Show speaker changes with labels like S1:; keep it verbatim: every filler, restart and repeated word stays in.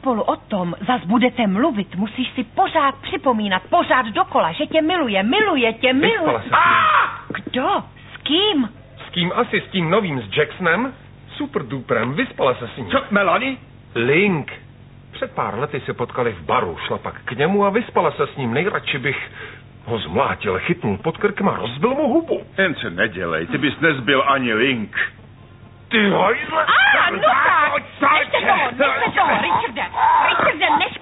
S1: spolu o tom zas budete mluvit, musíš si pořád připomínat, pořád dokola, že tě miluje, miluje tě, miluje.
S2: Vyspala se s ním.
S1: Kdo? S kým?
S2: S kým asi? S tím novým, s Jacksonem? Super duperem, vyspala se s ním.
S3: Co, Melanie?
S2: Link. Před pár lety se potkali v baru, šla pak k němu a vyspala se s ním. Nejradši bych ho zmlátil, chytnul pod krkem a rozbil mu hubu.
S3: Jen se nedělej, ty bys nezbyl ani Link.
S2: Ty hajzle!
S1: A, no tak! Nechte toho, nechte toho, Richarde! Richarde, neš